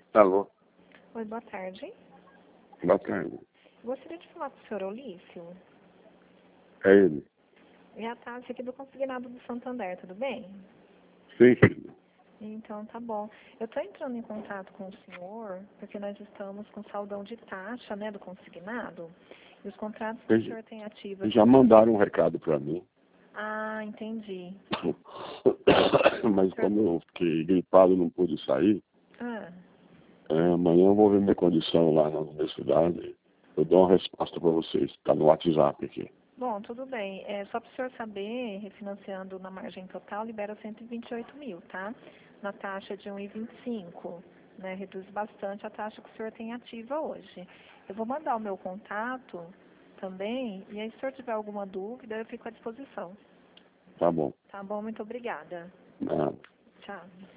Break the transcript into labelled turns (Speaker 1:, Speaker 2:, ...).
Speaker 1: Alô?
Speaker 2: Oi, boa tarde.
Speaker 1: Boa tarde.
Speaker 2: Gostaria de falar com o senhor Olício.
Speaker 1: É ele?
Speaker 2: É a Tássia aqui do Consignado do Santander, tudo bem?
Speaker 1: Sim, filho.
Speaker 2: Então, tá bom. Eu estou entrando em contato com o senhor porque nós estamos com saldão de taxa, né, do consignado. E os contratos que o senhor tem ativos...
Speaker 1: Já mandaram um recado para mim.
Speaker 2: Ah, entendi.
Speaker 1: Mas como eu fiquei gripado e não pude sair,
Speaker 2: Ah,
Speaker 1: amanhã eu vou ver minha condição lá na universidade. Eu dou uma resposta para vocês. Está no WhatsApp aqui.
Speaker 2: bom, tudo bem. É, só para o senhor saber, refinanciando na margem total, libera 128 mil, tá? Na taxa de 1,25, né? Reduz bastante a taxa que o senhor tem ativa hoje. Eu vou mandar o meu contato também, e aí se o senhor tiver alguma dúvida, eu fico à disposição.
Speaker 1: Tá bom.
Speaker 2: Tá bom? Muito obrigada.
Speaker 1: Nada.
Speaker 2: Tchau.